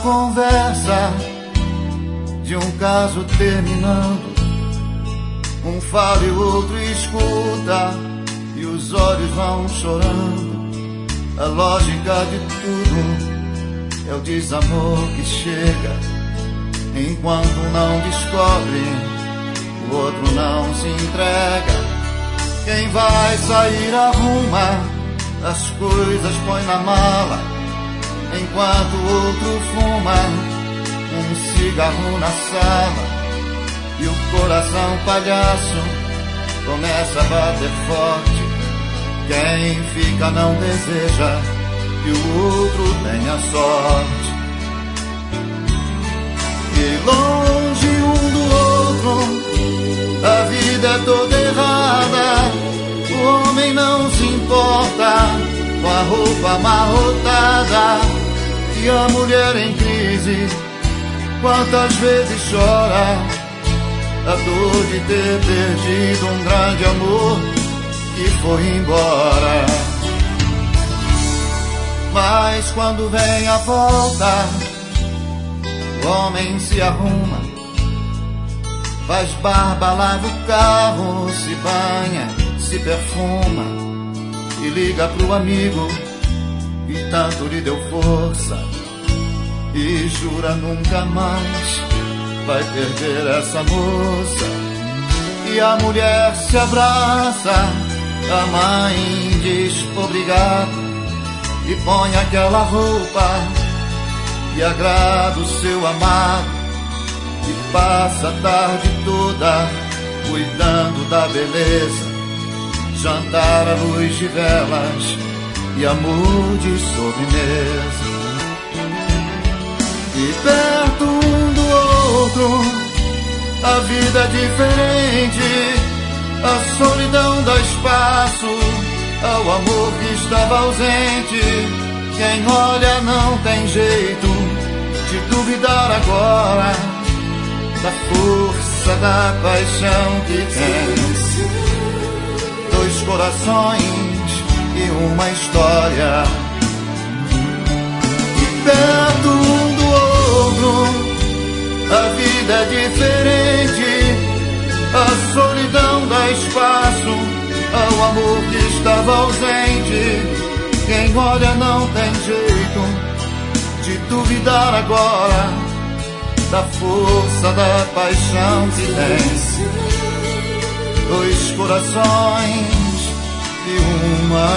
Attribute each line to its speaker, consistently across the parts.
Speaker 1: conversa de um caso terminando. Um fala e o outro escuta e os olhos vão chorando. A lógica de tudo é o desamor que chega. Enquanto um não descobre, o outro não se entrega. Quem vai sair arruma as coisas, põe na mala, enquanto o outro fuma um cigarro na sala. E o coração palhaço começa a bater forte. Quem fica não deseja que o outro tenha sorte. E longe um do outro, a vida é toda errada. O homem não se importa com a roupa amarrotada. E a mulher em crise, quantas vezes chora a dor de ter perdido um grande amor que foi embora. Mas quando vem a volta, o homem se arruma, faz barba, lava o carro, se banha, se perfuma e liga pro amigo que tanto lhe deu força e jura nunca mais vai perder essa moça. E a mulher se abraça, a mãe diz obrigado e põe aquela roupa e agrada o seu amado. E passa a tarde toda cuidando da beleza, jantar à luz de velas e amor de sobremesa. E perto um do outro, a vida é diferente. A solidão dá espaço ao amor que estava ausente. Quem olha não tem jeito de duvidar agora da força da paixão que tem. Dois corações e uma história. E perto um do outro, a vida é diferente. A solidão dá espaço ao amor que estava ausente. Quem olha não tem jeito de duvidar agora da força da paixão que tem. Dois corações e uma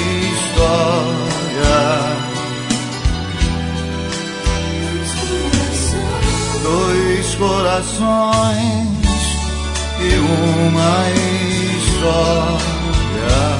Speaker 1: história. Dois corações e uma história.